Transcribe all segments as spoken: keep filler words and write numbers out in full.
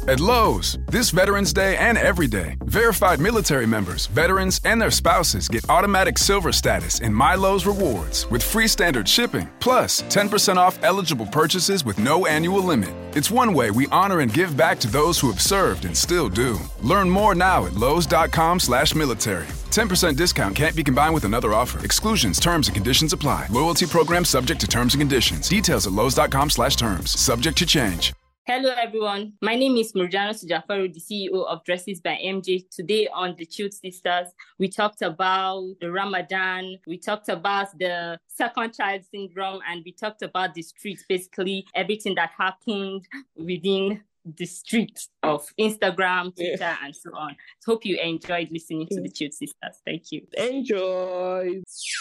At Lowe's, this Veterans Day and every day, verified military members, veterans, and their spouses get automatic silver status in My Lowe's Rewards with free standard shipping, plus ten percent off eligible purchases with no annual limit. It's one way we honor and give back to those who have served and still do. Learn more now at lowes.com slash military. ten percent discount can't be combined with another offer. Exclusions, terms, and conditions apply. Loyalty program subject to terms and conditions. Details at lowes.com slash terms. Subject to change. Hello, everyone. My name is Murjana Sujafaru, the C E O of Dresses by M J. Today on The Chilled Sisters, we talked about the Ramadan, we talked about the second child syndrome, and we talked about the streets, basically everything that happened within the streets of Instagram, Twitter, yeah. and so on. Hope you enjoyed listening to The Chilled Sisters. Thank you. Enjoy.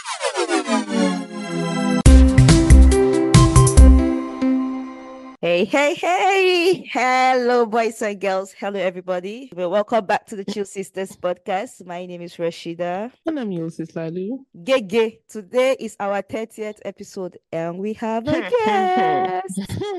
Hey, hey, hey! Hello, boys and girls. Hello, everybody. Well, welcome back to the Chill Sisters podcast. My name is Rashida. And I'm your sister Lalu. Gege. Today is our thirtieth episode, and we have a guest.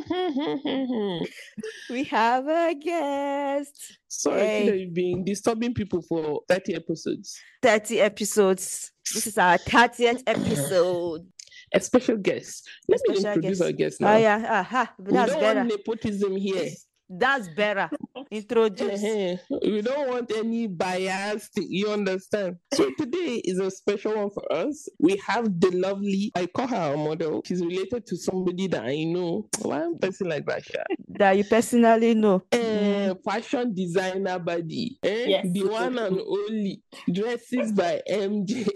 we have a guest. Sorry, hey. You've been disturbing people for thirty episodes. thirty episodes. This is our thirtieth episode. A special guest. Let me introduce our guest now. Oh, yeah. Aha. But that's we don't better. want nepotism here. That's better. Introduce. Uh-huh. We don't want any bias. You understand? So today is a special one for us. We have the lovely, I call her a model. She's related to somebody that I know. One person like Rasha. That you personally know. Uh, mm. Fashion designer body. Eh? Yes. The one and only. Dresses by M J.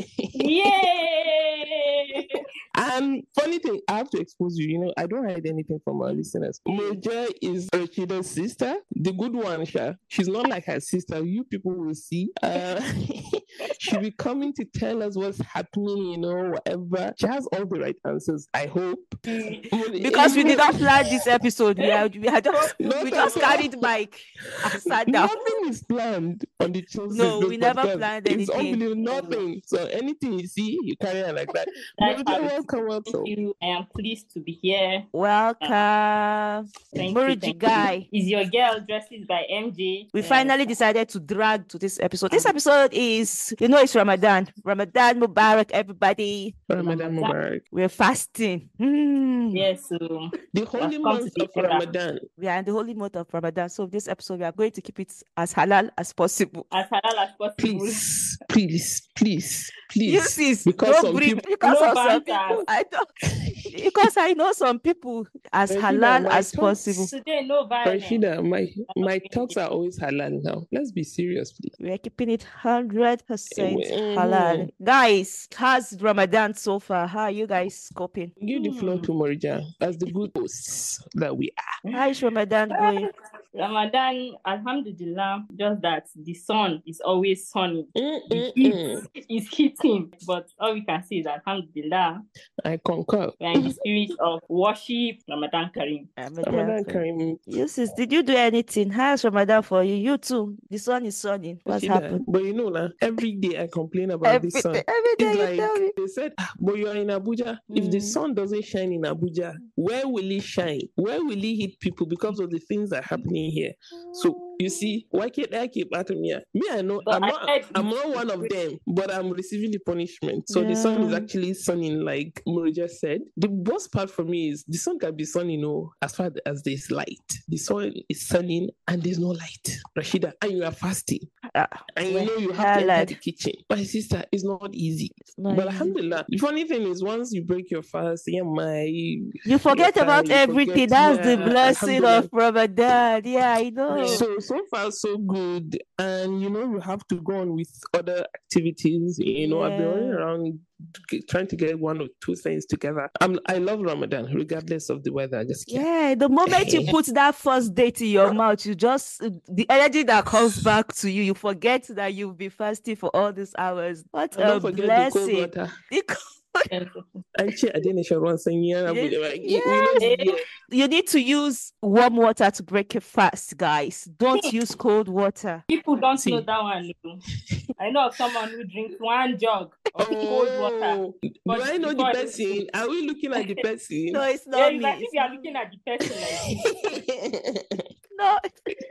Yay! And funny thing, I have to expose you. You know, I don't hide anything from our listeners. Moja is Rashida's sister, the good one, Sha. She's not like her sister. You people will see. Uh, she'll be coming to tell us what's happening, you know, whatever. She has all the right answers, I hope. Because we did not plan this episode. We, are, we, are just, we just carried mic and sat down. Nothing is planned on the Chilled No, Sisters we never podcast. planned anything. It's unbelievable, nothing. So anything you see, you carry on like that. Moja, welcome, welcome. Thank you. I am pleased to be here. Welcome. Uh, thank Muriji you, guy. You. Is your girl Dresses by M J? We uh, finally decided to drag to this episode. This episode is, you know, it's Ramadan. Ramadan Mubarak, everybody. Ramadan Mubarak. We're fasting. Mm. Yes. So the holy month of Ramadan. We are in the holy month of Ramadan. So this episode, we are going to keep it as halal as possible. As halal as possible. Please, please, please, please. You sis, because don't some bring, people, because no of some people, I don't, because I know some people as Rashida, halal as thoughts, possible. Today, no violence. Rashida, my my thoughts are always halal now. Let's be serious, please. We are keeping it one hundred percent Mm. halal. Guys, how's Ramadan so far? How are you guys coping? Give the floor to Morija as the good hosts that we are. How is Ramadan going? Ramadan, Alhamdulillah, just that the sun is always sunny. Mm, The mm, heat mm. is hitting, but all we can say is Alhamdulillah. I concur. We are in the spirit of worship, Ramadan Kareem. Ramadan Kareem. You sis, did you do anything? How's Ramadan for you? You too. The sun is sunny. What's Rashida, happened? But you know, like, every day I complain about Every the sun. day, every day It's you tell me. like they said, ah, but you're in Abuja. If the Mm. sun doesn't shine in Abuja, where will it shine? Where will it hit people because of the things that are happening here? So you see, why can't I keep at me? Me, I know But I'm I not heard I'm you- not one of them, but I'm receiving the punishment. So the sun is Yeah. actually sunning, like Murija said. The worst part for me is the sun can be sunny, you know, as far as there's light. The sun is sunning and there's no light. Rashida, and you are fasting. Ah, And you well, know you have to highlight. enter the kitchen. My sister, it's not easy. not But easy. alhamdulillah, the funny thing is once you break your fast, yeah, my You forget yeah, about you everything. forget, That's the yeah, blessing alhamdulillah. of Ramadan. Yeah, I know. So so far so good, and you know you have to go on with other activities. You know, I've been running Yeah. around g- trying to get one or two things together. I'm I love Ramadan regardless of the weather. I just can't. Yeah, the moment you put that first date in your mouth, you just the energy that comes back to you, you forget that you've been fasting for all these hours. What And a don't forget the cold blessing! water. The co- Actually, I didn't share one saying yeah, Yes, like, you- we know yes. yeah. You need to use warm water to break a fast, guys. Don't use cold water. People don't See. know that one. no. I know of someone who drinks one jug of cold water. Oh, do But I know the before- person? Are we looking at the person? No, it's Yeah, not if, me. I- if you are looking at the person like this, No,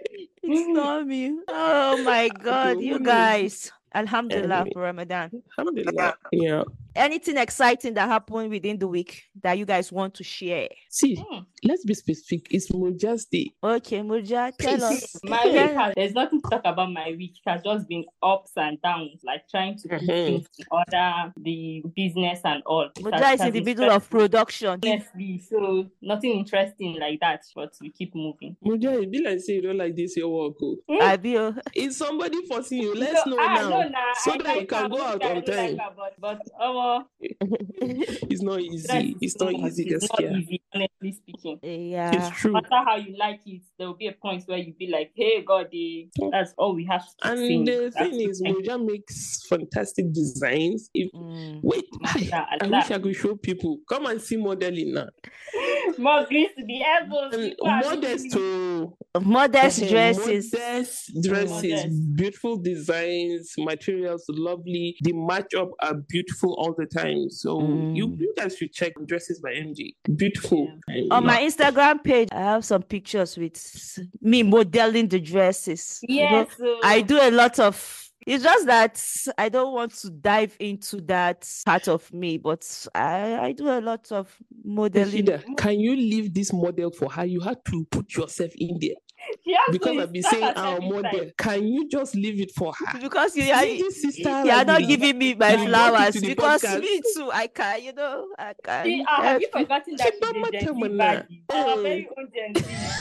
It's not me. Oh my God, Okay, you who knows? guys. Alhamdulillah Anyway. for Ramadan. Alhamdulillah. Yeah. Anything exciting that happened within the week that you guys want to share? See, Hmm. let's be specific. It's Moja's day. Okay, Murja, tell us. My week Tell- has, there's nothing to talk about my week. It has just been ups and downs, like trying to put Mhm. things in order, the business and all. It has- Murja it is has in the been middle of stressful. production. Honestly, so nothing interesting like that, but we keep moving. Moja, it be like say you don't like this your work. oh. I be oh, Is somebody forcing you? Let's So, know ah, now. no, nah, so I that like you can her, go which out I on don't like time. her, but, but oh, It's not easy. It's not easy, It's not Gaskia. easy, honestly speaking. It's yeah. true. No matter how you like it, there will be a point where you be like, hey, God, eh, that's all we have to keep And saying. the That's thing is, fine. Moja makes fantastic designs. If Mm. wait, I, Masha I Allah. wish I could show people. Come and see modeling now. More grace to the heavens. And People are modest really- to Modest eh, dresses. modest dresses, Modest. beautiful designs, materials lovely. The matchup are beautiful all the time. So you, Mm. you guys should check Dresses by M G. Beautiful. And On yeah. my Instagram page, I have some pictures with me modeling the dresses. You know, Yes. so- I do a lot of. It's just that I don't want to dive into that part of me, but I, I do a lot of modeling. Rashida, can you leave this model for her? You had to put yourself in there. She has Because to I've been start saying at our every model. time. Can you just leave it for her? Because you See are, this sister you are like not this? giving me my You brought it flowers to the because podcast. me too, I can, you know, I can. See, ah, have help you you. forgotten She that she's don't a Gen matter, Z man. baddie? Our Eh. very own Gen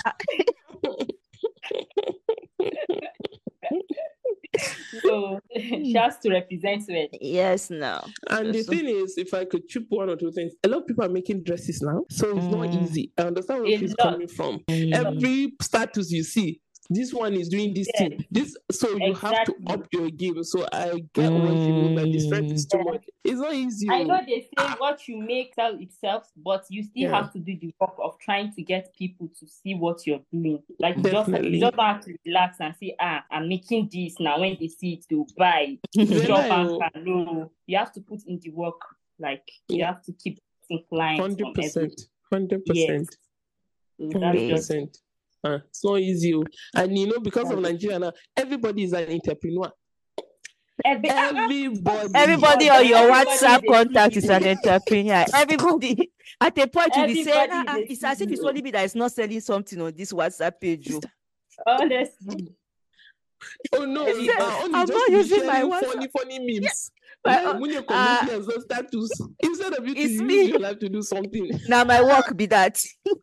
Z. So she has to represent well. Yes, no. And the So- thing is, if I could chip one or two things, a lot of people are making dresses now, so it's not Mm. easy. I understand where A she's lot. coming from. Mm. Every status you see, this one is doing this Yeah. thing. This, so you have to Exactly. up your game. So I get what she means. Like the strength is too Mm. much. It's not easy. I oh. know they say what you make sell itself, but you still Yeah. have to do the work of trying to get people to see what you're doing. Like you just, Definitely. you just don't have to relax and say, ah, I'm making this now. When they see it, they'll buy. They Drop lie, and oh. can. No, you have to put in the work. Like you Yeah. have to keep inclined. Hundred percent. Hundred Yes. percent. That's Hundred just percent. Uh, it's not easy. oh. And you know, because of Nigeria now, everybody is an entrepreneur. every, Everybody. Everybody on your Everybody WhatsApp is a contact is C E O. an entrepreneur. Everybody at a point you'll be saying, Everybody "Ah, ah, is a it's as if it's C E O. only me that is not selling something on this WhatsApp page. oh." honestly. Oh no, Everybody. you are only I'm just not to be using my sharing WhatsApp. funny, funny memes. My- Like, when you uh, communicate as a status, instead of you to it's use me. your life to do something. Now my work be that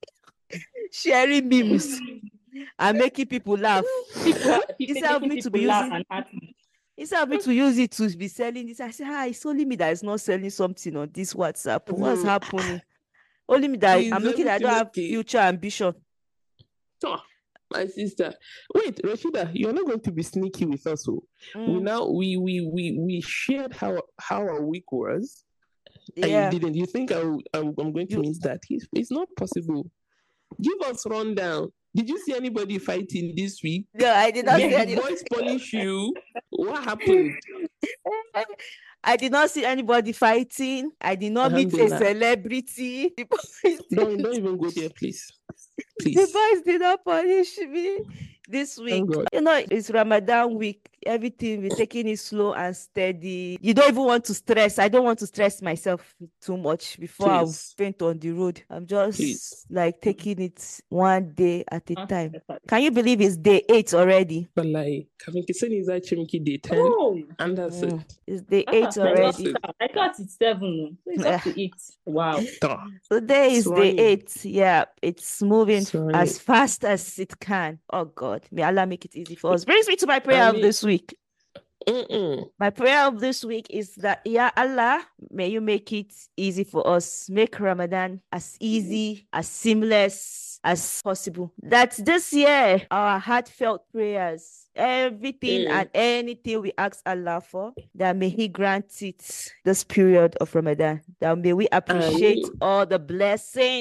sharing memes and making people laugh. People, Instead of making me to be people laugh using- and happy. Instead of me to use it to be selling this, I say, ah, it's only me that is not selling something on this WhatsApp. What's No. happening? Only me that Is I'm looking at I don't everything have okay? future ambition. Oh, my sister. Wait, Rashida, you're not going to be sneaky with us. Oh. We Mm, now we we we we shared how how our week was. And yeah. you didn't. You think I, will- I'm, I'm going to You- miss that? It's, it's not possible. Give us rundown. Did you see anybody fighting this week? No, I did not Did see the any. boys punish you? What happened? I did not see anybody fighting. I did not meet a Alhamdulillah. celebrity. The boys, Don't don't even go there, please. the Please. boys did not punish me this week. Thank God. You know, it's Ramadan week. Everything we're taking it slow and steady. You don't even want to stress. I don't want to stress myself too much before I Please. faint on the road. I'm just Please. like taking it one day at a Huh? time. Can you believe it's day eight already? But like, Kavinkiseni is actually day ten, Oh, and that's Mm, it. It's day ah, eight I thought, already. it. I thought it's seven. So it's up to eight. Wow. Duh. Today is day Running. eight. Yeah, it's moving It's f- running. as fast as it can. Oh God, may Allah make it easy for us. Brings me to my prayer of Ameen. this week. Mm-mm. My prayer of this week is that, Ya Allah, may you make it easy for us. Make Ramadan as easy, as seamless as possible. That this year, our heartfelt prayers, everything Mm. and anything we ask Allah for, that may He grant it this period of Ramadan. That may we appreciate Ameen. all the blessings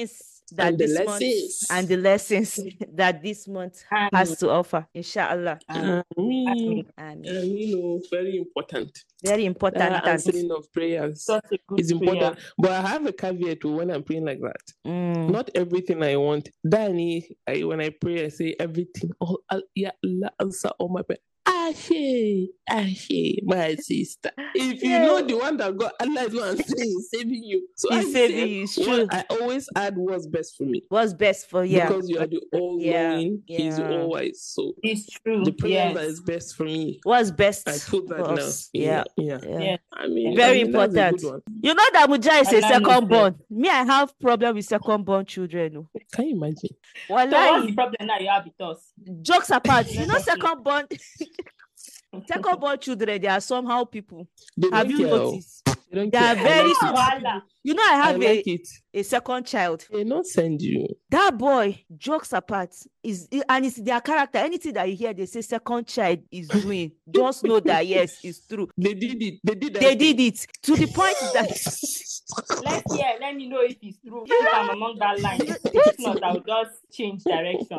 that And the this lessons. month and the lessons that this month Amen. has to offer. Inshallah. Amen. I mean, Amen. I mean, oh, very important. Very important. That answering of prayers Such a good is important. prayer. But I have a caveat to when I'm praying like that. Mm. Not everything I want. Danny, I, when I pray, I say everything. Oh, Al- yeah, Allah answer all my prayer. Ashe, Ashe, my sister. If you Yeah. know the one that God, Allah is going to say is saving you. So He's I saving say, you, it's what- true. I always add what's best for me. What's best for you? Because you are the all-knowing, He's yeah. all-wise. So It's true. the prayer that Yes. is best for me. What's best I put that for now. us? Yeah, Yeah. yeah. Yeah. Yes. I mean, Very I mean, that's a important. good one. You know that Muja is a Allah knows second best. born. Me, I have problem with second born children. oh. Can you imagine? So what's Wallahi, the problem now you have with us? jokes apart, you Let know us know. second born second born children, they are somehow people. They Have don't you care. noticed? They don't They are care. I very like smart it. people. Wahala. You know, I I have like a, it. a second child. They not send you. That boy, jokes apart, is and it's their character. Anything that you hear, they say second child is doing. Just know that yes, it's true. They did it. They did that. They did it to the point that Let's hear. Let me know if it's true. If I'm among that line. If not, I'll just change direction.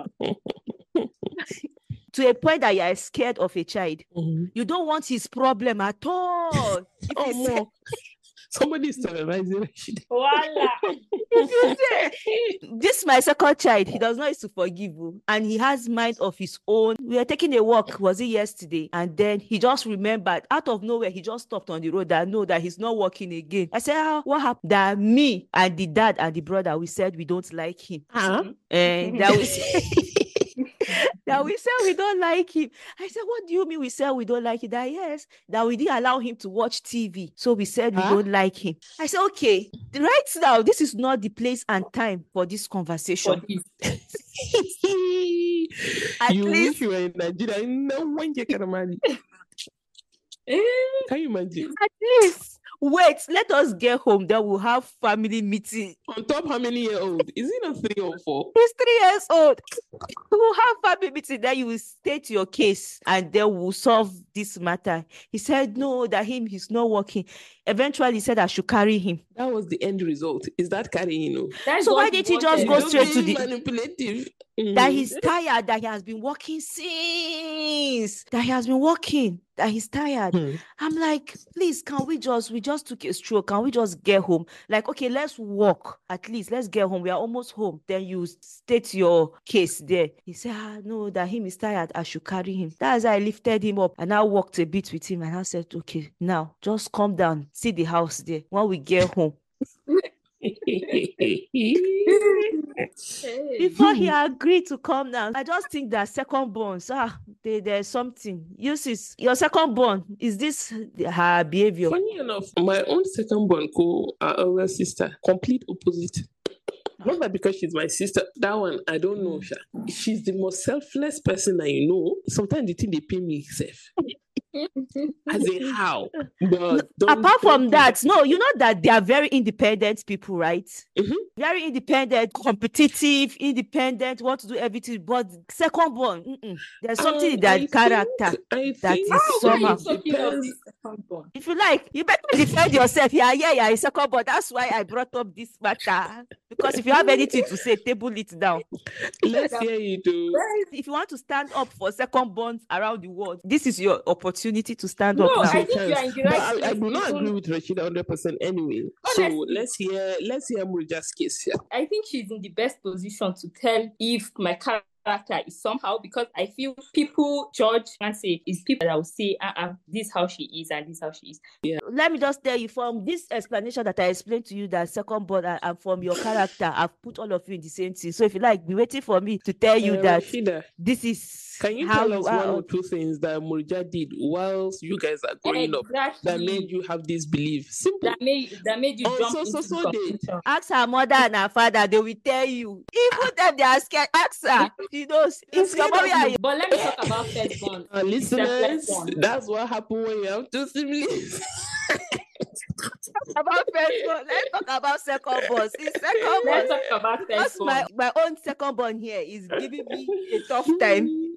to a point that you are scared of a child. Mhm. You don't want his problem at all. If Oh, you say, more. Somebody is terrorizing Rashida. Voila. if you say, this my second child, he does not used to forgive you, and he has mind of his own. We were taking a walk, was it yesterday? And then he just remembered out of nowhere, he just stopped on the road that no, that he's not walking again. I said, ah, what happened? That me and the dad and the brother, we said we don't like him. Huh? And that we said, that we said we don't like him. I said, what do you mean we said we don't like him? That yes, that we didn't allow him to watch T V. So we said we Huh? don't like him. I said, okay, right now, this is not the place and time for this For conversation. this. At You least- wish you were in Nigeria. No one can marry. Eh, Can you imagine? At least wait, let us get home. Then we'll have family meeting. On top, how many year old? Is he not three or four? He's three years old. We'll have family meeting. Then you will state your case and then we'll solve this matter. He said, no, that him, he's not working. Eventually, he said I should carry him. That was the end result. Is that carrying you? that's So what why didn't he just wanted. go Don't straight to be the- manipulative. That Mhm. he's tired, that he has been working since, that he has been working, that he's tired. Hmm. I'm like, please, can we just, we just took a stroke. Can we just get home? Like, okay, let's walk. At least let's get home. We are almost home. Then you state your case there. He said, ah, no, that him is tired. I should carry him. That's how I lifted him up and I walked a bit with him. And I said, okay, now just calm down. See the house there. When we get home. Before he agreed to come down, I just think that second born, ah, they, there's something. You see, your second born, is this her behavior? Funny enough, my own second born co our elder sister, complete opposite. Not that because she's my sister, that one I don't know. Sha. She's the most selfless person I know. Sometimes the thing they pay me safe. As in how? But don't- Apart from don't that, no, you know that they are very independent people, right? Mhm. Very independent, competitive, independent, want to do everything. But second born, mm-mm. there's something in Um, their I think- character. I that think is Why are somehow- you talking of depends. this second born? If you like, you better defend yourself. Yeah, yeah, yeah, it's second born. That's why I brought up this matter. Because if you have anything to say, table it down. Let's hear you do. If you want to stand up for second bonds around the world, this is your opportunity to stand No, up now. I think you are in the But right I, I place. do not You agree don't- with Rashida one hundred percent anyway. So Honestly. let's hear let's hear Murja's case here. I think she's in the best position to tell if my character is somehow, because I feel people judge and say it's people that will say, uh-uh, this is how she is and this is how she is. Let me just tell you from this explanation that I explained to you that second born and, and from your character, I've put all of you in the same thing. So if you like, be waiting for me to tell you Uh, that Rashida, this is can you how tell us you are. one or two things that Murja did whilst you guys are growing up that Exactly. made you have this belief? Simple. that made that made you Oh, jump so- into so- the so they- conclusion. Ask her mother and her father, they will tell you. Even them, they are scared. Ask her. She knows. If scared your mommy of and you. But let me talk about firstborn. Uh, listeners, Selfless one. that's what happened when you have two siblings. about first born, let's talk about second born. See, second born. Let's talk about Because firstborn. my, my own second born here is giving me a tough time.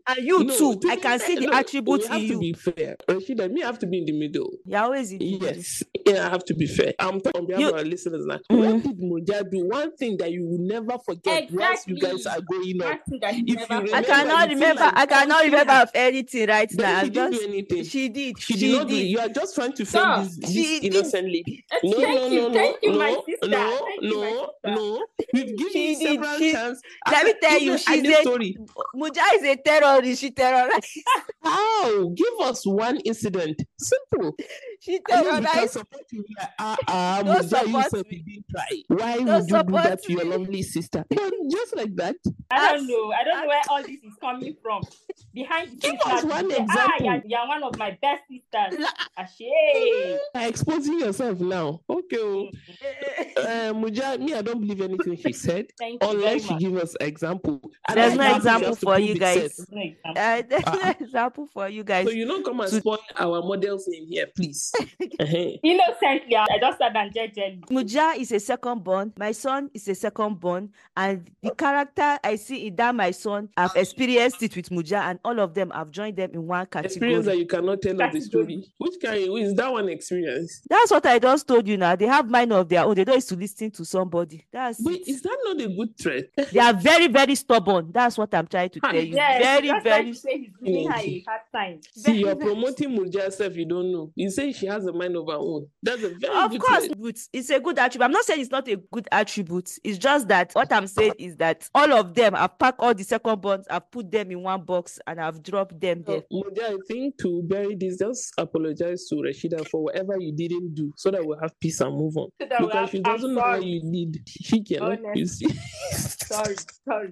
And you No, too. to I be can fair, see the no, attributes we have in to you. be fair. Rashida, me have to be in the middle. You're always in the middle. Yes, yeah, I have to be fair. I'm talking on behalf You- of our listeners now. Mm. What did Moja do? One thing that you will never forget once you guys Exactly. are going One up. thing that you If never you I remember, cannot you feel remember. like I cannot something remember has- of anything right Then now. she I'm didn't just. do anything. She did. She She did not do it. did. You are just trying to Stop. frame this, this She did. innocent lady. No, Thank no, you. no, no, Thank you, no, my sister. no, Thank you, my no, sister. no. We've given She you did. several She- chances. Let me tell you, Even she's Ali's a story. Muja is a terrorist. She terrorized. How? Give us one incident. Simple. She And then you can terrorized. support me. Like, ah, ah, Don't Moja, you support said me. you didn't try. Why Don't would you do support that to your me. lovely sister? But just like that. I don't As- know. I don't know as- where all this is coming from. Behind the Give scenes, us now, one they say, example. Ah, you're, you're one of my best sisters. La- Ashay. Exposing yourself now. Okay. oh. Uh, Muja, me, I don't believe anything she said. Thank you very Unless she much. give us example. And There's I no doubt she example has to for prove you it guys. said. There's no example. Uh, there's no Ah. example for you guys. So you don't come and To- spoil our models in here, please. Uh-huh. Innocently, I just said and jejely. Muja is a second born. My son is a second born, and the character I see in that my son, I've experienced it with Muja, and all of them I've joined them in one Experience category. that you cannot tell us the Category. story. Which kind is that one experience? That's what I just told you now. They have mind of their own. They don't used to listen to somebody. That's But it. is that not a good threat? They are very, very stubborn. That's what I'm trying to Hi. tell you. Yes, very, just very. like to say he's giving her a hard time. See, you're very- promoting Muja self, you don't know. You say she has a mind of her own. That's a very Of good course, threat. it's, it's a good attribute. I'm not saying it's not a good attribute. It's just that what I'm saying is that all of them, I've packed all the second bonds, I've put them in one box, and I've dropped them there. So, Muja, I think to bury this, just apologize to Rashida for whatever you didn't do so that we'll have peace and move on. So that we Because have- she I'm doesn't know what sorry. you did. She cannot. Honest. You see. Sorry, sorry.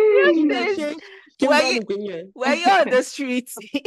Yes, Were you- Kimba Were you on the street?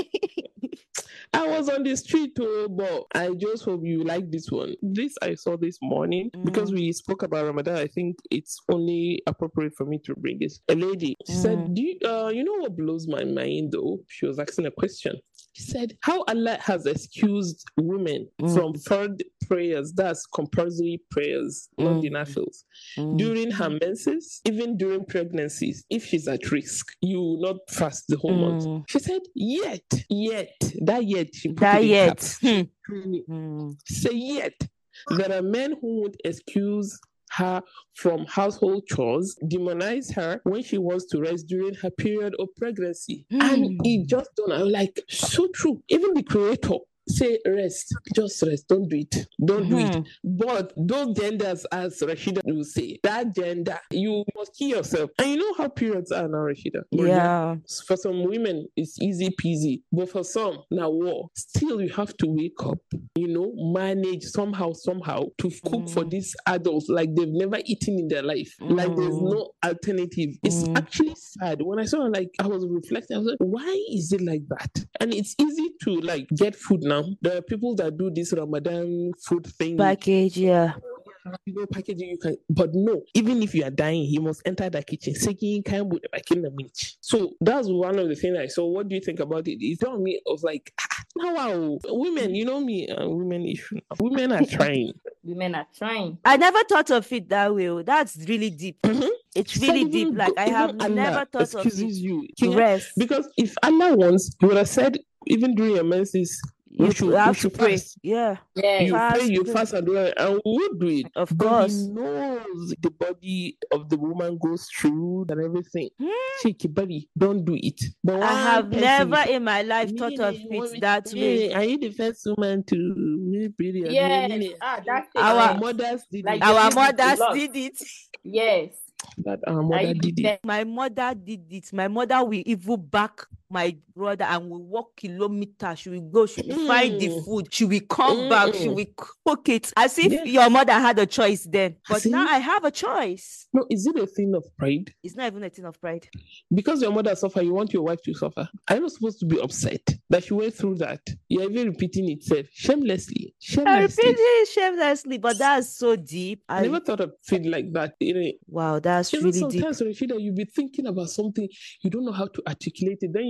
I was on the street, oh, but I just hope you like this one. This I saw this morning because we spoke about Ramadan. I think it's only appropriate for me to bring this. A lady she said, Mm. "Do you, uh, you know what blows my mind though?" She was asking a question. She said, "How Allah has excused women Mm. from third prayers, that's compulsory prayers, not the Mm. nafils, Mm. during her menses, even during pregnancies, if she's at risk, you will not fast the whole month." Mm. She said, "Yet, yet, that yet, she put That it in yet. caps. Hmm. Really. Mm. Say yet, there are men who would excuse her from household chores, demonize her when she wants to rest during her period of pregnancy." And Hmm. it just don't, I'm like, so true. Even the creator say rest, just rest, don't do it, don't do it. Hmm. But those genders, as Rashida will say, that gender, you must kill yourself. And you know how periods are now, Rashida? Yeah. For some women, it's easy peasy, but for some, now war. Still, you have to wake up, you know, manage somehow, somehow to cook for Mm. these adults like they've never eaten in their life. Like there's Mm. no alternative. It's Mm. actually sad. When I saw it, like, I was reflecting, I was like, why is it like that? And it's easy to like get food now. There are people that do this Ramadan food thing. Package, yeah. You know, packaging you can, but no. Even if you are dying, he must enter the kitchen. Seeking kind of back in the minch. So that's one of the things I saw. What do you think about it? It's on me. I was like, ah, now wow, women. You know me, uh, women issue. Women are trying. Women are trying. I never thought of it that way. oh. That's really deep. Mhm. It's Said really even deep. go- Like I have even Allah never thought of excuses it. you. Rest. Because if Allah wants, he would have said, even during your menses, we You should, we have to should pray. fast. Yeah, Yes. You Fast, pray, you pray. fast, and do it, and we'll do it. of But course. he knows the body of the woman goes through and everything. Shake your body, don't do it. But I one have person never is- in my life thought of Nene, woman- it that way. Hey, are you the first woman to meet period? Yes. Nene, Ah, that's it. Our- our Yes. mothers did Like it. they Our did it a mothers lot. did it. Yes. That our Are mother you did it. the My mother did it. My mother will even back my brother and we walk kilometers. She will go, she will find the Mm. food, she will come back, she Mm-mm. will cook it. As if Yes. your mother had a choice then. But See? now I have a choice. No, is it a thing of pride? It's not even a thing of pride. Because your mother suffer, you want your wife to suffer. Are you not supposed to be upset that she went through that? You're even repeating itself shamelessly. I Shamelessly. repeat it shamelessly, but that's so deep. I I, never thought of it like that. You know, wow, that's you know, really deep. sometimes Rashida, you'll be thinking about something, you don't know how to articulate it. Then you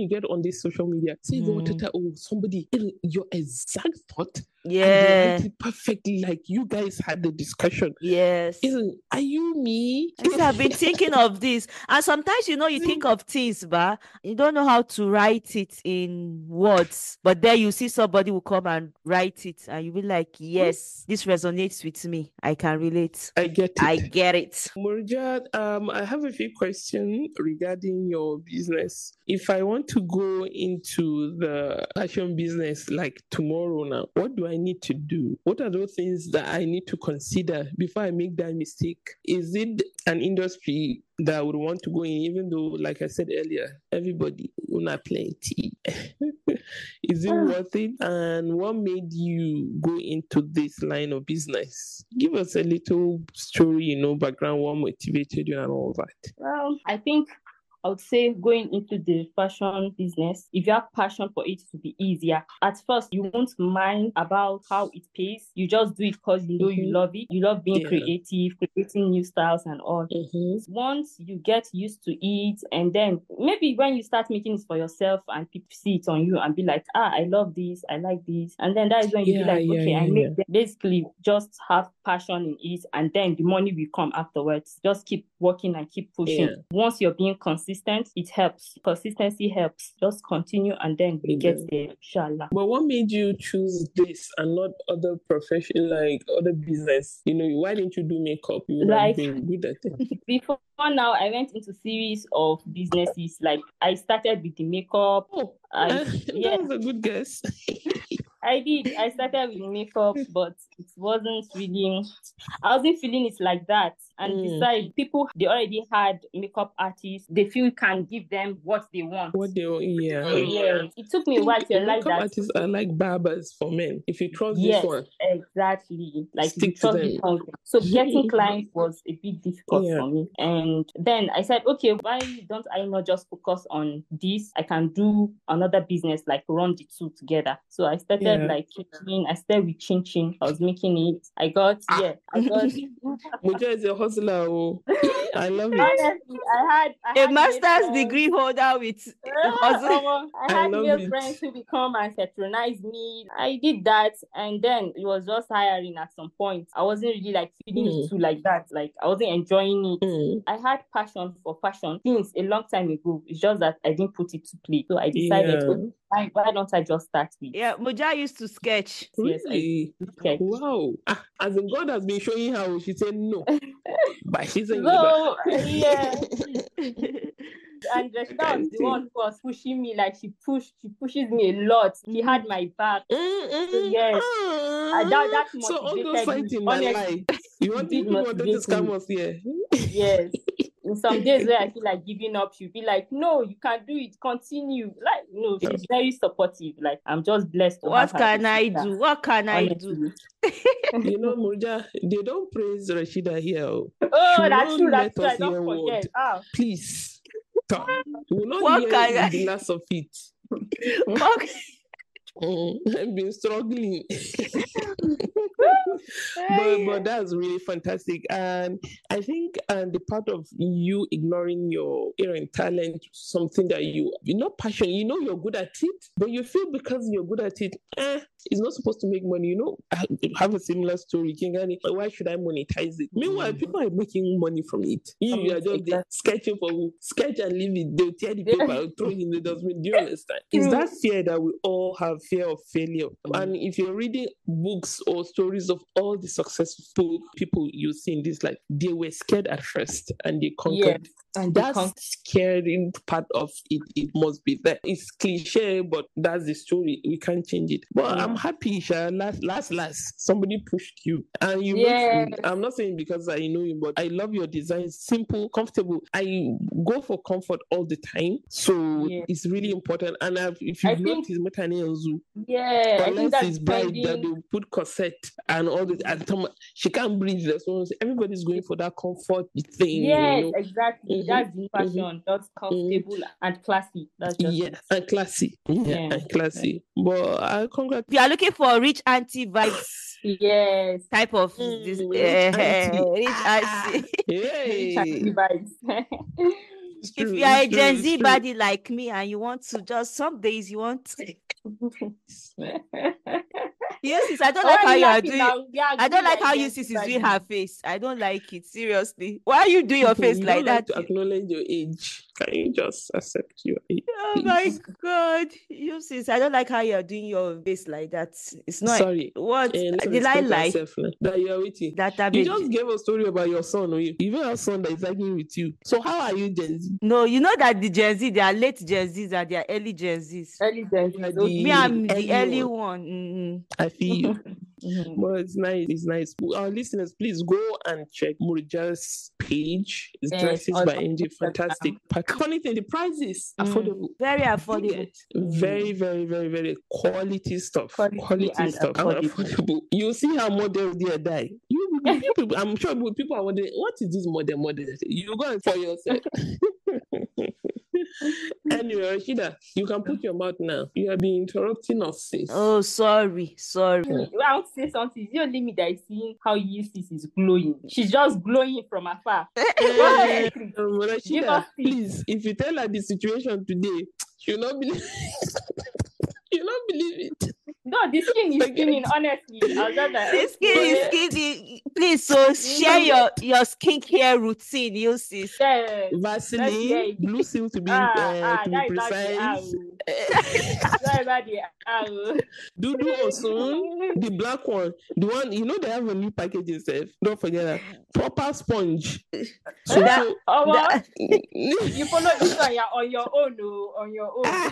you get on this social media, see Mm. the oh, somebody, your exact thought, and they Yeah. write it perfectly, like you guys had the discussion. Yes. Isn't, are you me? I say, I've been thinking of this. And sometimes, you know, you think of things, but you don't know how to write it in words. But then you see somebody will come and write it, and you'll be like, yes, this resonates with me. I can relate. I get it. I get it. Murja, um, I have a few questions regarding your business. If I want to go into the fashion business like tomorrow now, what do I need to do? What are those things that I need to consider before I make that mistake? Is it an industry that I would want to go in, even though, like I said earlier, everybody will not plenty? Is it worth it? And what made you go into this line of business? Give us a little story, you know, background, what motivated you and all that. Well, I think I would say going into the fashion business, if you have passion for it, to be easier. At first, you won't mind about how it pays. You just do it because you know Mhm. you love it. You love being Yeah. creative, creating new styles and all. Mm-hmm. Once you get used to it, and then maybe when you start making it for yourself and people see it on you and be like, ah, I love this, I like this. And then that is when you Yeah, be like, yeah, okay, I yeah, make yeah. them. Basically just have passion in it, and then the money will come afterwards. Just keep working and keep pushing. Yeah. Once you're being consistent, it helps. Consistency helps. Just continue, and then we get there, inshallah. But what made you choose this and not other profession, like other business? You know, why didn't you do makeup? You would Like- have been good at it. Before now, I went into series of businesses. Like I started with the makeup. Oh, I, uh, yeah. that was a good guess. I did. I started with makeup, but it wasn't really, I wasn't feeling it like that. And Mm. besides, people, they already had makeup artists. They feel can give them what they want. What they, yeah. So, yeah, it took me I a while think to realize makeup that. artists are like barbers for men. If you trust Yes, this one, exactly. Like Stick you to trust them. this company. So getting clients was a bit difficult Yeah. for me. And then I said, okay, why don't I not just focus on this? I can do another business, like run the two together. So I started Yeah. like cooking. I started with chin chin. I was making it. I got yeah. I got. Muja is a hustler. Oh. I love it. Honestly, I had I A had master's male friends- degree holder with Ah, hustle. omo, I I had love male it. friends who would come and patronize me. I did that, and then it was just hiring at some point. I wasn't really like feeling Mm. it too like that. Like I wasn't enjoying it. Mm. I had passion for fashion since a long time ago. It's just that I didn't put it to play. So I decided, Yeah. okay, why, why don't I just start with Yeah, Moja used to sketch. Yes, I Really? sketch. Wow. Ah, as in God has been showing her, she said no. But she said So yeah. Mm. And Rashida Can't was the see. one who was pushing me. Like she pushed, she pushes me a lot. She had my back. Mm, mm, Yes. ah. And that- that so all those motivated me, fighting my honestly. life. You want It did people wanted to motivate scam me. us here. Yes. In some days where I feel like giving up, she'll be like, no, you can do it. Continue. Like, no, she's very supportive. Like, I'm just blessed to What have her can as a I sister, do? What can I do? honestly. You know, Murja, they don't praise Rashida here. Oh. Oh, She that's won't true. That's let true. I us hear don't forget. word. Ah. Please. Stop. We will not What hear can I- the last of it. Okay. Mm, I've been struggling. but but that's really fantastic. And I think and the part of you ignoring your inherent talent, something that you you're not passionate, you know you're good at it, but you feel because you're good at it, eh, it's not supposed to make money. You know, I have a similar story. Kingani, why should I monetize it? Meanwhile, people are making money from it. You, you are just there sketching for sketch and leave it. They'll tear the paper, throw it in the dustbin. Do you understand? It's that fear that we all have, fear of failure. And if you're reading books or stories of all the successful people you see in this life, they were scared at first and they conquered. And they That's con- scaring part of it. It must be there. It's cliche, but that's the story. We can't change it. But Yeah. I'm happy, Sha. Last, last, last, somebody pushed you, and you. Yeah. Look, I'm not saying because I know you, but I love your design. Simple, comfortable. I go for comfort all the time, so Yeah. it's really important. And I've, if you I look, think- his Mutane Ozu, Yeah, I think unless that's it's bride that trending. they put corset and all this, and some- she can't breathe. That's what everybody's going for that comfort thing. Yes, you know? exactly. Mhm, That's the fashion. That's comfortable and classy. That's just Yeah, it. and classy. Yeah, Yeah. and classy. But I congrats. If you are looking for rich auntie vibes Yes. type of Mm, this rich uh, auntie. rich Ah. auntie. Hey. Vibes. It's If true, you are a it's true, Gen it's Z true. body like me and you want to just some days you want to yes, sis, I don't Why like how you you are laughing doing. now? Yeah, I don't agree like like how you Gen sis Z is doing body. her face. I don't like it. Seriously. Why you do your face You like don't like that? to acknowledge your age. Can you just accept your age? Oh my please? God. You sis, I don't like how you're doing your face like that. It's not Sorry. what Eh, let's did I respect lie? ourselves now. That you are waiting. That I You made just gave a story about your son. oh, You you even have a son that is arguing with you. So how are you Gen Z? no, you know that the Gen Z, they are late Gen Zs and they are early Gen Zs. Early Gen You are Z, okay. Me, the I'm the early early one. one. Mhm. I feel you. Mhm. But it's nice. It's nice. Our listeners, please go and check Murja's page. It's Yes, Dresses on by M J. Instagram. Fantastic. But funny thing, the price is Mm, affordable. very You affordable. get very, very, very, very quality stuff. Quality Quality, and stuff. And affordable. affordable. You see how models there die. You people, you people, I'm sure people are wondering, what is this model model? You go and for yourself. Anyway, Rashida, you can put your mouth now. You have been interrupting us, sis. Oh, sorry, sorry. Well, I want to say something. It's only me that is seeing how Ulysses is glowing. She's just glowing from afar. Eh, Give um, us Rashida, tips. please, if you tell her the situation today, she'll not believe she'll not believe it. No, the skin is Forget skinning, it. honestly. I was just like, The skin is okay. skinny. Please, so share your your skincare routine, you sis. Yes. Let's Vaseline, hear it. blue seal to be Ah, uh, ah, to be that is about the owl. precise. That is about the owl. Dudu Osun, the black one, the one you know they have a new package itself. Don't forget that proper sponge. So, That, so oh, well, that, you follow this on your, on your own, oh, on your own.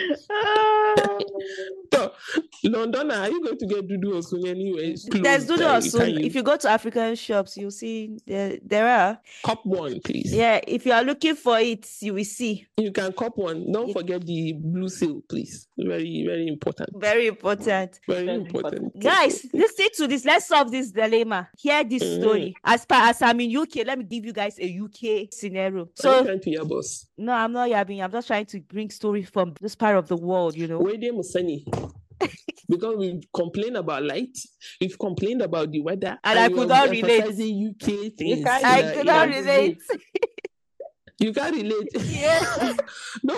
so, London, are you going to get Dudu Osun anyway? There's Clothes Dudu that you can Osun. use? If you go to African shops, you'll see there, there are. Cop one, please. Yeah, if you are looking for it, you will see. You can cop one. Don't It- forget the blue seal, please. Very, very important. Very important. Very Very important. Guys, listen to this. Let's solve this dilemma. Hear this Mhm. story. As far as I'm in U K, let me give you guys a U K scenario. Are you So, trying to your boss? no, I'm not yabbing. I'm just trying to bring story from this part of the world, you know. Where they Musani? Because we complain about light, we've complained about the weather, And I you could are not relate. emphasizing U K things. can't I that- could yeah, not yeah. relate. You can't relate. Yeah. No.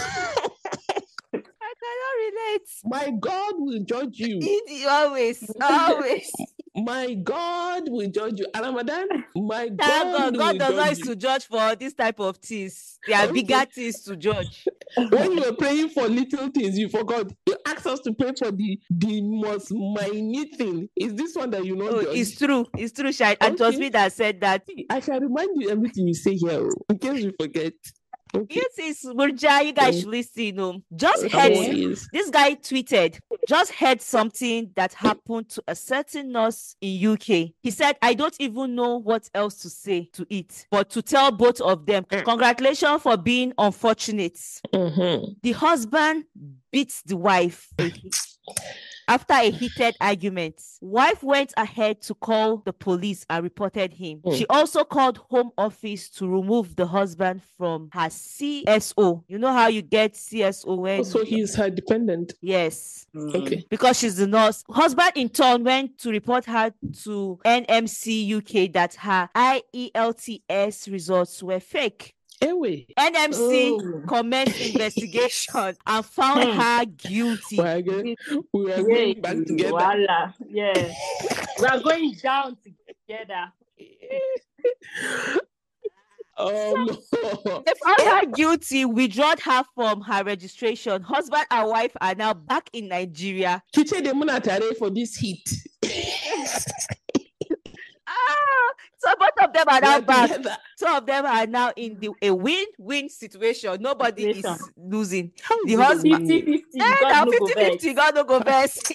I cannot relate. My God will judge you. It, always, always. My God will judge you. Ramadan, my Thank God, God, will God does not judge use you. to judge for this type of things. There are Okay. bigger things to judge. When you were praying for little things, you forgot. You asked us to pray for the, the most minute thing. Is this one that you know? Oh, judge? it's true. It's true, Shai. And it was Okay. me that said that. I shall remind you everything you say here, oh, in case you forget. Okay. Yes, it's Murja. You guys Mm. should listen. Um, just Okay. heard Yes. this guy tweeted. Just heard something that happened to a certain nurse in U K. He said, "I don't even know what else to say to it, but to tell both of them, congratulations for being unfortunate." Mhm. The husband beats the wife after a heated argument. Wife went ahead to call the police and reported him. Mm. She also called Home Office to remove the husband from her C S O. You know how you get C S O when So he's her dependent. yes. Okay. Because she's the nurse. Husband in turn went to report her to N M C U K that her I E L T S results were fake. Anyway, N M C Oh. commenced investigation and found Hmm. her guilty. we're, again, we are Yeah, going back together. voila. Yeah. We are going down together. Um, They found her guilty, withdrawn her from her registration. Husband and wife are now back in Nigeria. Kiche de Munatare for this heat. Ah, so both of them are We now are back. together. Two of them are now in the a win-win situation. Nobody Situation. is losing. How is The it husband- gonna be? fifty fifty. Eh, God now no go fifty fifty, vex. God no go best.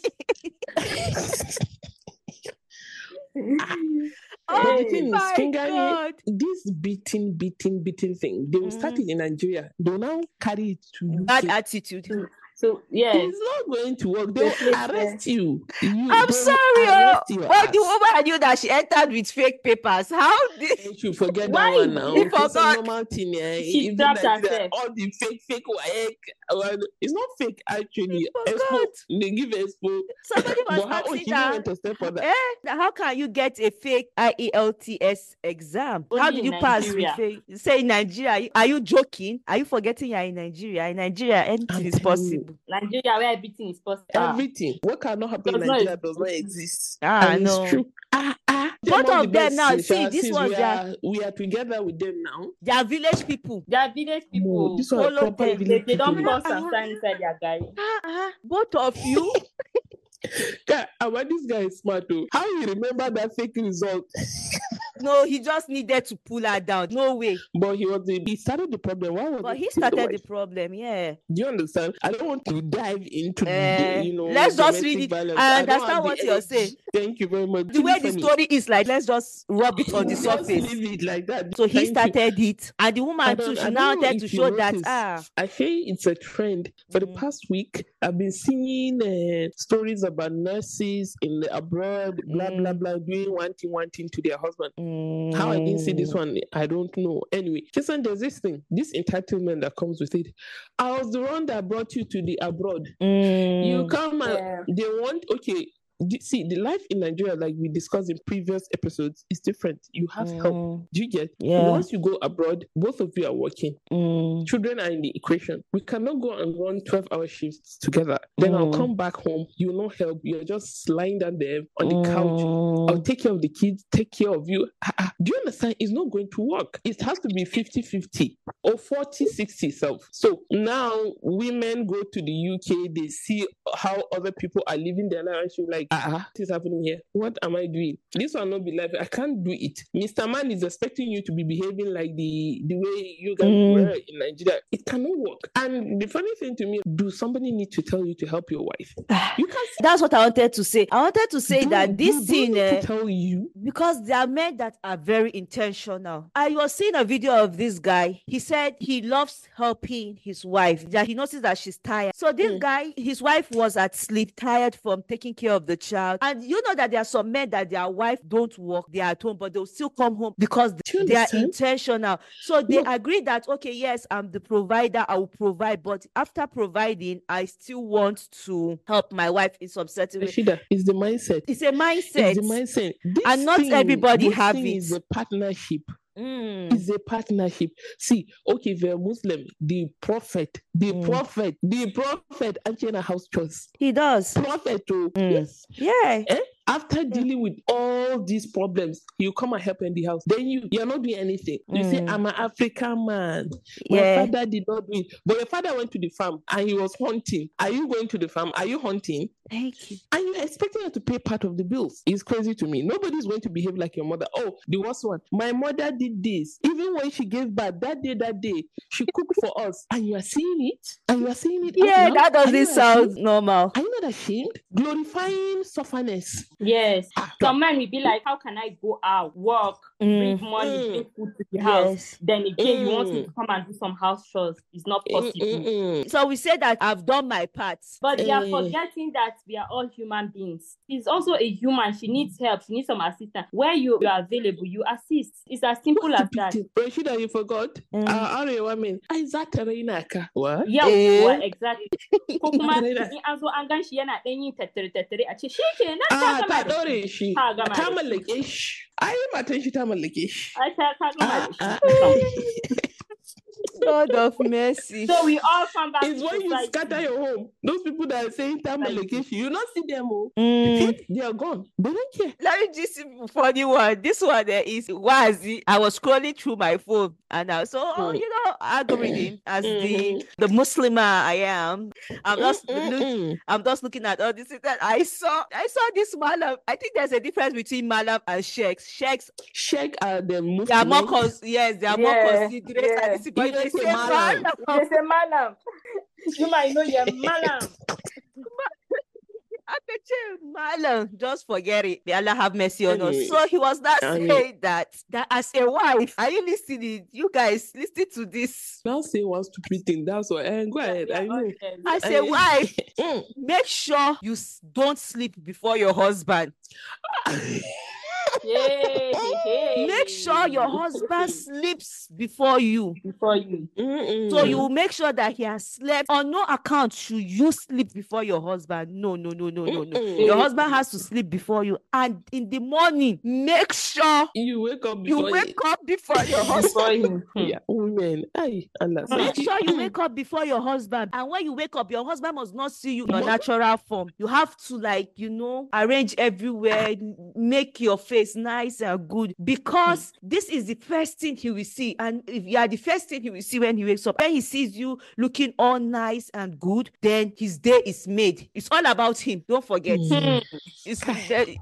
But Oh the thing is, my Kingani, God. this beating, beating, beating thing, they will start Mhm. it in Nigeria. They will now carry it to U K. Bad attitude. So yeah, it's not going to work. They'll arrest you. you I'm sorry, oh, but the woman woman knew that she entered with fake papers. How did you forget Why? that one now? He It's a forgot. normal thing. Eh? She Even trapped like that, herself. all the fake, fake work. Well, it's not fake actually. He Expo, forgot. they give expo. Somebody was But how oh, asking she that, went to step for that. eh, now how can you get a fake I E L T S exam? How Only did in you pass Nigeria. with fake? You say in Nigeria. Are you, are you joking? Are you forgetting you're in Nigeria? In Nigeria, anything I'm is telling you. possible. Nigeria, where everything is possible. Everything. What cannot happen in Does not Nigeria does not exist. exist. Ah, and it's no. true. Ah, ah. Both They're among of the them best now, since, see, uh, this since was we their- are, we are together with them now. They are village people. There are village people. No, this one follow proper them. They, village they don't people. pour some sand inside their gari. Ah, ah, both of you. Guy, and when this guy is smart too. How you remember that fake result? No, he just needed to pull her down. No way. But he was the, he started the problem. Why was But it he still the started the wife? problem, yeah. Do you understand? I don't want to dive into Eh, the, you know, let's just domestic read it. violence. I don't understand have the what you're energy. saying. Thank you very much. The To way be the funny. story is like, let's just rub it on the Just surface. leave it like that. So he Thank you. started it, and the I woman don't, too, I she don't now know wanted if to you show that noticed. ah, I feel it's a trend. For the Mm. past week, I've been seeing uh, stories about nurses in the abroad, blah blah Mm. blah, doing one thing, one thing to their husband. How I didn't see this mm, one, I don't know. Anyway, just there's this thing, this entitlement that comes with it. I was the one that brought you to the abroad. You mm, come and Yeah. they want okay. the- See, the life in Nigeria, like we discussed in previous episodes, is different. You have help. mm, Do you get? Yeah. Once you go abroad, both of you are working. mm, Children are in the equation. We cannot go and run twelve hour shifts together. Then I'll Mm. come back home. You will not help. You're just lying down there on the couch. I'll mm. take care of the kids, take care of you. Ah, ah. Do you understand? It's not going to work. It has to be fifty fifty or forty sixty self. So now women go to the U K, they see how other people are living their life, and she's like, ah, ah, what is happening here? What am I doing? This will not be life. I can't do it. Mister Man is expecting you to be behaving like the, the way you guys Mm. were in Nigeria. It cannot work. And the funny thing to me, do somebody need to tell you to help your wife? You can't That's what I wanted to say. I wanted to say do- that do- this do thing, need eh, to tell you. because there are men that are very intentional. I was seeing a video of this guy. He said he loves helping his wife, that he noticed that she's tired. So this Mm. guy, his wife was at sleep, tired from taking care of the child. And you know that there are some men that their wife don't work, they are at home, but they'll still come home because Do you they are understand? intentional. So they No. agree that, okay, yes, I'm the provider, I will provide, but after providing, I still want to help my wife in some certain way. Rashida, it's the mindset. It's a mindset. It's the mindset. This And not thing- everybody this have thing it. is a partnership. Mm. It's a partnership. See, okay, if you're a Muslim, the prophet, the Mm. prophet, the prophet, actually, house chores. He does. Prophet, oh, Mm. yes. Yeah. Eh? After dealing with all these problems, you come and help in the house. Then you you're not doing anything. You say, Mm. I'm an African man. My Yeah. father did not do it. But your father went to the farm and he was hunting. Are you going to the farm? Are you hunting? Thank you. And you're expecting her to pay part of the bills. It's crazy to me. Nobody's going to behave like your mother. Oh, the worst one. My mother did this. Even when she gave birth, that day, that day, she cooked for us. And you are seeing it? And you are seeing it? out Yeah, loud? that Are you doesn't not sound ashamed? normal. Are you not ashamed? Glorifying sufferness. Yes. Ah, Some men will be like, how can I go out, work, bring Mm. money, Mm. bring food to the house? Yes. Then again, you want me Mm. to come and do some house chores. It's not Mm, possible. mm, mm. So we say that I've done my part. But they are Eh. forgetting that we are all human beings. She's also a human. She needs help. She needs some assistance. Where you, you are available, you assist. It's as simple What's as the that. big deal? Rashida, you forgot? Mm. Uh, Arewa men. Isaac Tarainaka. What? Yeah, Eh. exactly. Ko kuma Tare in an zo an gan shi yana ɗan yin tattare tattare a ce shi kenan ta Ah, gama ta da shi. ɗaure shi. Ta gama Ta da shi. mallake shi. Ai, matan shi ta mallake shi. Ai, ta ta gama Ah, da ah. shi. God of mercy. So we all come back It's to when you society. scatter your home. Those people that are saying time Society. allocation, you not see them. Oh. Mm. They are gone. They don't care. Let me just funny one. This one there is Wazi. I was scrolling through my phone and I saw, oh, Mm. you know, algorithm as the Mhm. the Muslim I am. I'm just Mm, mm, look, mm. I'm just looking at all this. That I saw, I saw this malam. I think there's a difference between malam and sheikhs. Sheikhs, Sheikh are the Muslims. they are more cons- yes, they are more Yeah, considerate. yeah. And this, but You they don't say say malam. malam. They say malam. You might know you're malam. Apeche, Malam, just forget it. May Allah have mercy on Anyway, us. So he was not I mean- saying that, that as a wife, are you listening? You guys, listen to this. Now say one stupid thing. That's what. And go ahead. I know. As I- a wife, Mm. make sure you s- don't sleep before your husband. Hey, hey, Make sure your husband sleeps before you. before you. Mm-mm. So you will make sure that he has slept. On no account should you sleep before your husband. No, no, no, no, no, no. Mm-mm. Your husband has to sleep before you. And in the morning, make sure You wake up you before wake up before your husband. Before you. Yeah, women. I understand. Make sure you wake up before your husband. And when you wake up, your husband must not see you in your natural form. You have to, like, you know, arrange everywhere, n- make your face nice and good. Because this is the first thing he will see. And if you are the first thing he will see when he wakes up, when he sees you looking all nice and good, then his day is made. It's all about him. Don't forget. Mm. It's the-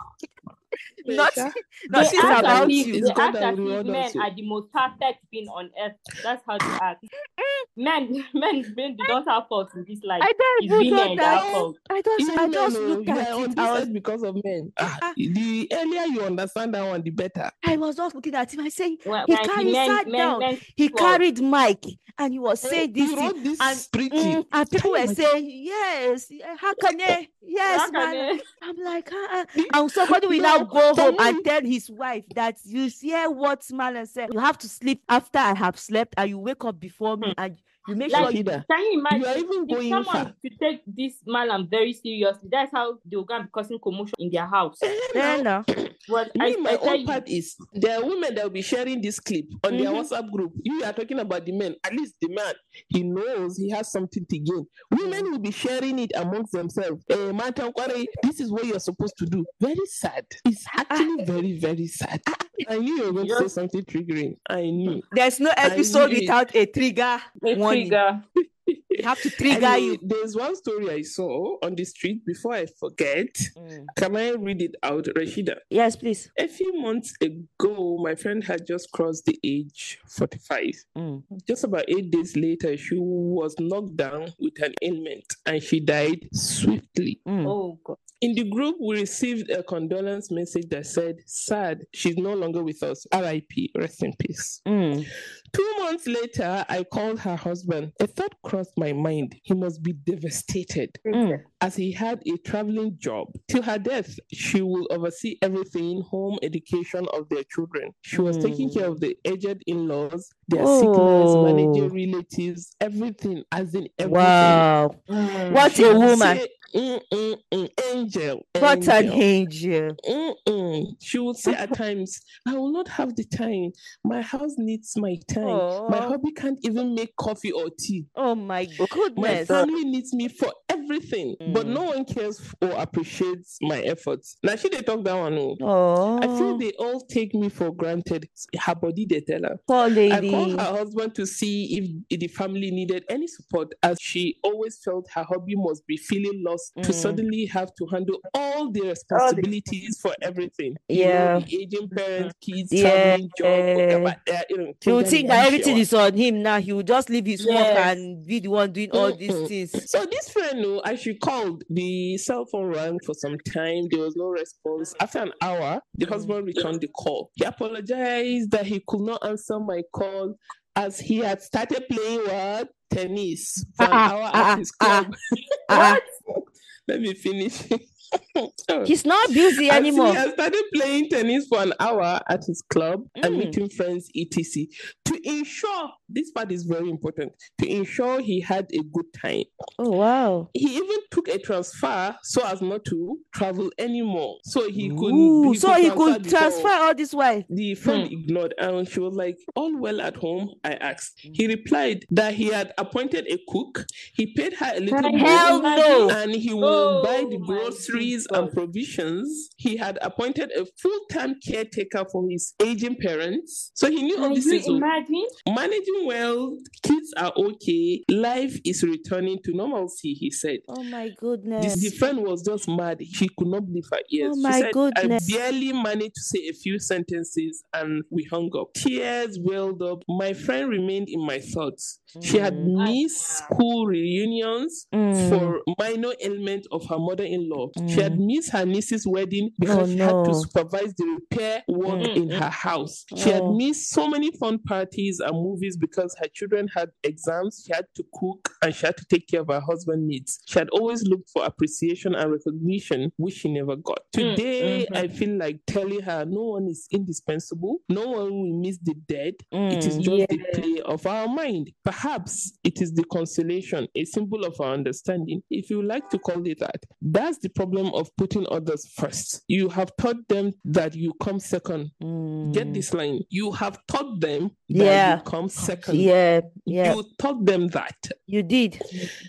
Sha. nothing, They nothing's act about as if, you. they It's God act that as will if reward men us, oh. are the most perfect being on earth. That's how they act. Men, men, men, they don't have fault in this life. I don't It's even know women that have that. fault. I don't. Even I just men, oh, looked you at are on it. this I was earth because of men. Ah, Ah. the earlier you understand that one, the better. I was just looking at him. I say When, he when the carried men, sat men, down. men He fault. carried Mike and he was saying He this thing. wrote this and preaching. Mm, and people Can were you saying, yes, yeah, how can they? Yes, How can man. they- I'm like, uh, uh. And somebody will No, now go for home me- and tell his wife that you hear what Malan said. You have to sleep after I have slept, and you wake up before me, and you make Like, sure you. Rashida, can you imagine you are even if going someone far. to take this malam very seriously? That's how they will go and be causing commotion in their house. Eh, no. Well, Me, I, my I tell own you, part is there are women that will be sharing this clip on their Mhm. WhatsApp group. You are talking about the men. At least the man, he knows he has something to gain. Women will be sharing it amongst themselves. Eh, Matan Kware, this is what you're supposed to do. Very sad. It's actually very, very sad. I knew you were going to say Yes. something triggering. I knew. There's no episode knew it. without a trigger a warning. trigger. You have to trigger Anyway, you. there's one story I saw on the street before I forget. Mm. Can I read it out, Rashida? Yes, please. A few months ago, my friend had just crossed the age forty-five. Mm. Just about eight days later, she was knocked down with an ailment and she died swiftly. Mm. Oh God. In the group, we received a condolence message that said, sad, she's no longer with us. R I P, rest in peace. Mm. Two months later, I called her husband. A thought crossed my mind. He must be devastated Mm. as he had a traveling job. Till her death, she will oversee everything, home, education of their children. She was taking care of the aged in-laws, their Oh. sickness, managing relatives, everything, as in everything. Wow. What She a would woman. say, "Mm, mm, mm, angel, What an angel." angel. Mm-mm. She would say at times, I will not have the time. My house needs my time. My Oh. hubby can't even make coffee or tea. Oh my My goodness. family needs me for everything, but Mm. no one cares f- or appreciates my efforts. Now, she they talk that one. oh. Oh, I feel they all take me for granted. Her body, they tell her. poor I lady. called her husband to see if if the family needed any support, as she always felt her hubby must be feeling lost to Mm. suddenly have to handle all the responsibilities for everything. You Yeah. know, the aging parents, kids, Yeah. traveling, job, whatever. Uh, you know, He would children think that in everything shower. is on him now. He would just leave his work Yes. and be the one doing all these Mm-mm. things. So this friend, no, as she called, the cell phone rang for some time. There was no response. After an hour, the Mm. husband returned the call. He apologized that he could not answer my call as he had started playing what? Tennis for an Ah, hour ah, at ah, his ah. club. Ah, Let me finish. he's not busy As anymore. he had started playing tennis for an hour at his club and Mm. meeting friends, et cetera. To ensure, this part is very important, to ensure he had a good time. Oh wow. He even took a transfer so as not to travel anymore. So he could Ooh, so he could before. transfer all this while. The friend Hmm. ignored and she was like, all well at home? I asked. He replied that he had appointed a cook. He paid her a little Can I more Hell no. and he will Oh, buy the my groceries good and God. provisions. He had appointed a full-time caretaker for his aging parents. So he knew all Can this you is imagine? managing well, kids are okay, life is returning to normalcy, he said. Oh my The, goodness. the friend was just mad. She could not believe her ears. Oh She my said, goodness. I barely managed to say a few sentences and we hung up. Tears welled up. My friend remained in my thoughts. She had Mm. missed school reunions Mm. for minor ailment of her mother-in-law. She had missed her niece's wedding because Oh, she had to no. supervise the repair work Mm, in mm, her house. She had Oh. missed so many fun parties and movies because her children had exams. She had to cook and she had to take care of her husband's needs. She had always looked for appreciation and recognition, which she never got. Mm, Today, mhm. I feel like telling her no one is indispensable. No one will miss the dead. It is Mm. just the Yeah. play of our mind. Perhaps it is the consolation, a symbol of our understanding, if you like to call it that. That's the problem of putting others first. You have taught them that you come second. Get Mm. this line. You have taught them that Yeah. you come second. Yeah, yeah, You taught them that. you did.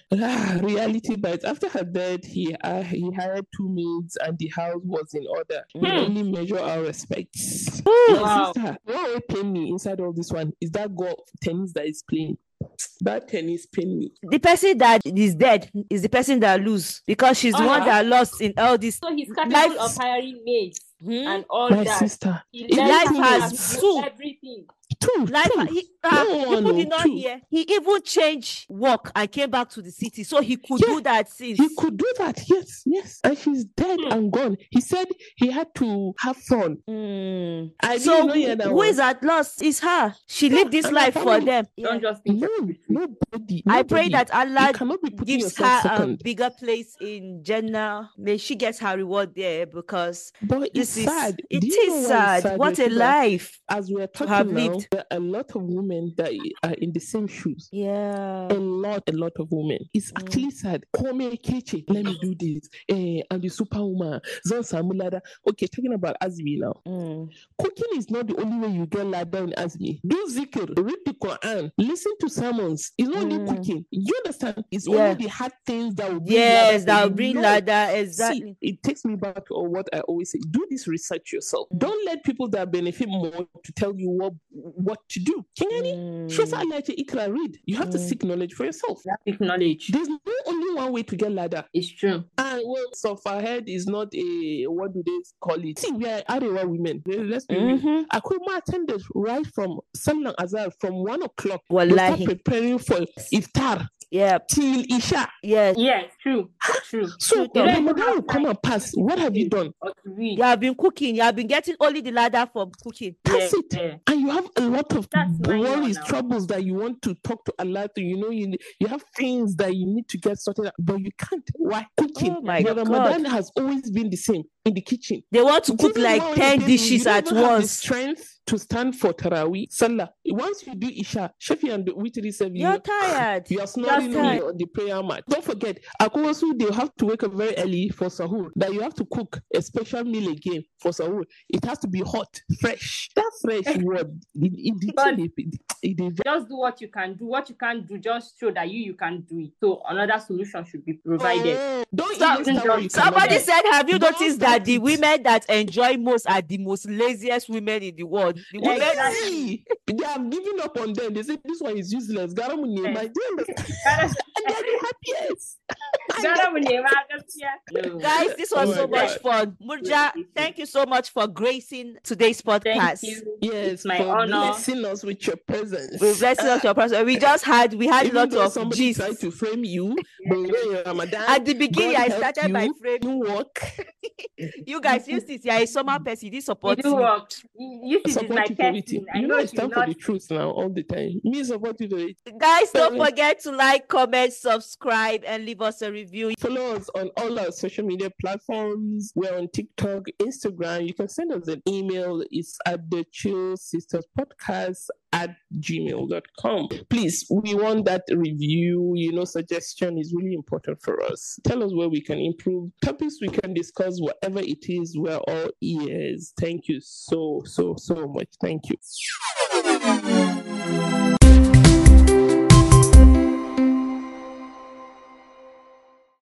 Ah, reality bites. After her death, he uh, he hired two maids and the house was in order. We Hmm. only measure our respects. Ooh. My Wow. sister, what will pain me inside all this one is that golf tennis that is playing. That tennis pain me. The person that is dead is the person that lose because she's the one Ah. that lost in all this. So he's capable Life- of hiring maids Hmm? and all My that. sister. He Even let Life two her has do two. everything. Two. Life, two. he, uh, No people one, did no, not two. hear. He even changed work and came back to the city, so he could Yeah, do that since. He could do that, yes, yes. And she's dead Hmm. and gone. He said he had to have fun. Mm. I So didn't know he had that who one. is at loss? Is her. She lived this and her life for family. them. Don't Yeah. just think No, you're free. nobody. I pray nobody. that Allah You cannot be putting gives yourself her a second. bigger place in Jannah. May she get her reward there because But this it's is sad. Do it you know is why sad. it's sad, What a Rashida? life. As we're to have talking now, lived. there are a lot of women that are in the same shoes. Yeah. A lot, a lot of women. It's Mm. actually sad. Come Kechi, let me do this. Eh, I'm the superwoman. Zan samu lada. Okay, talking about Azmi now. Mm. Cooking is not the only way you get ladder in Azmi. Do zikr, read the Quran, listen to sermons. It's not only Mm. cooking. You understand? It's Yeah. only the hard things that will bring Yes, ladder for that will you. bring No. ladder. Exactly. See, it takes me back to what I always say. Do this research yourself. Mm. Don't let people that benefit more to tell you what what to do. Kingani, show us Mm. Allah to ikra, read. You have to Mm. seek knowledge for yourself. Seek knowledge. There's no only one way to get ladder. It's true. And well, so far head is not a what do they call it? See, we are Arewa women. Let's be real. Mhm. Akuma attended right from Salang Azar from one o'clock. They Wallahi. start preparing for iftar Yeah. till Isha. Yes. Yeah, true. True. So True talk. Ramadan will come and pass. What have you done? Or to read. You have been cooking. You have been getting only the ladder from cooking. That's Yeah, it. yeah. And you have a lot of That's minor worries, now. troubles that you want to talk to Allah to. You know, you you have things that you need to get sorted out, but you can't. Why? Cooking. Oh my Your God. Ramadan has always been the same in the kitchen. They want to cook This is like why when ten you say you dishes don't at even have the once. strength to stand for Taraweeh, Salah. Once you do Isha, Shafi and the Witri service, You're tired. you are snoring tired. on the, on the prayer mat. Don't forget, Akowasu, they have to wake up very early for sahur. That you have to cook a special meal again for sahur. It has to be hot, fresh. That fresh word, it, it, But- it, it, it, it, Just do what you can do. What you can't do, just show that you you can do it. So another solution should be provided. Oh, don't Stop- even start where you cannot Somebody do. said, have you Don't noticed start that the it. women that enjoy most are the most laziest women in the world? The women Exactly. They have given up on them. They say this one is useless. Garamunye, my dear. And they're the happiest. Gara mu nema gaskiya. No. Guys, this was Oh so my much fun. Murja, thank you so much for gracing today's podcast. Thank you. Yes, It's my for honor. blessing us with your presence. We've blessed us your person. We just had we had Even lots though of somebody gist. tried to frame you, but you know you're Ramadan. At the beginning, God I helped started by you, framing. you work. You guys, you see, you're a summer person. You did You support do me. work. You you see, this is my Support you for it. person. I You know know, I you stand for not. the truth now all the time. Me support you for it. Guys, don't Sorry. forget to like, comment, subscribe, and leave us a review. Follow us on all our social media platforms. We're on TikTok, Instagram. You can send us an email. It's at the Chill Sisters Podcast at gmail dot com. Please, we want that review, you know, suggestion is really important for us. Tell us where we can improve, topics we can discuss, whatever it is, we're all ears. Thank you so, so, so much. Thank you.